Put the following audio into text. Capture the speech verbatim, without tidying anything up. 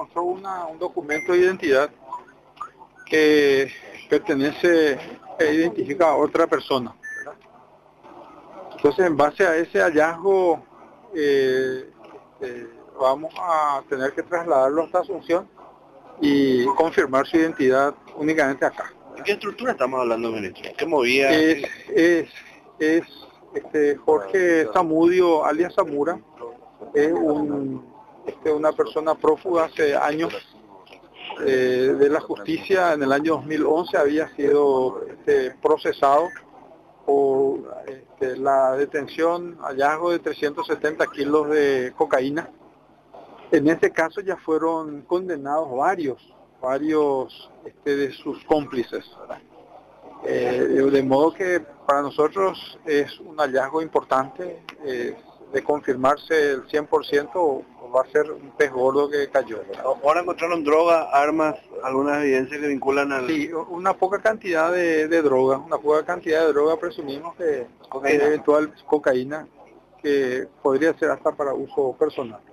encontró una, un documento de identidad que pertenece e identifica a otra persona, ¿verdad? Entonces, en base a ese hallazgo, eh, eh, vamos a tener que trasladarlo hasta Asunción y confirmar su identidad únicamente acá. ¿De qué estructura estamos hablando, ministro? ¿Qué movía? Es, es, es este, Jorge Zamudio, alias Zamura, es un, este, una persona prófuga hace años eh, de la justicia. En el año dos mil once había sido este, procesado por este, la detención, hallazgo de trescientos setenta kilos de cocaína. En este caso ya fueron condenados varios, varios este, de sus cómplices, ¿verdad? Eh, de modo que para nosotros es un hallazgo importante, eh, de confirmarse el cien por ciento va a ser un pez gordo que cayó, ¿verdad? Ahora encontraron droga, armas, algunas evidencias que vinculan al... Sí, una poca cantidad de, de droga, una poca cantidad de droga, presumimos que, que eventual cocaína, que podría ser hasta para uso personal.